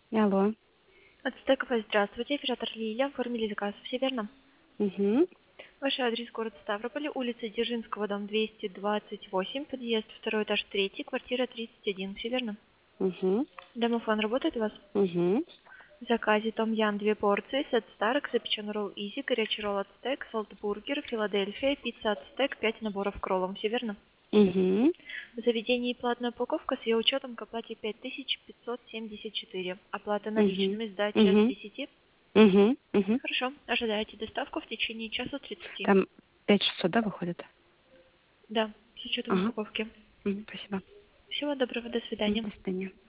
Алло. От Стекова здравствуйте, оператор Лилия, оформили заказ, все верно? Угу. Ваш адрес город Ставрополь, улица Дзержинского, дом 228, подъезд, второй этаж, третий, квартира 31, все верно? Угу. Домофон работает у вас? Угу. В заказе том Ян 2 порции, сет Старк, запеченный ролл Изи, горячий ролл от Стек, солтбургер, Филадельфия, пицца от Стек, 5 наборов к роллам, все верно? Угу. В заведении платная упаковка с ее учетом к оплате 5574. Оплата Угу. наличными, сдача с Угу. 10. Угу. Угу. Хорошо. Ожидаете доставку в течение часа 30. Там 5600, да, выходит? Да, с учетом Ага. упаковки. Спасибо. Всего доброго, до свидания. До свидания.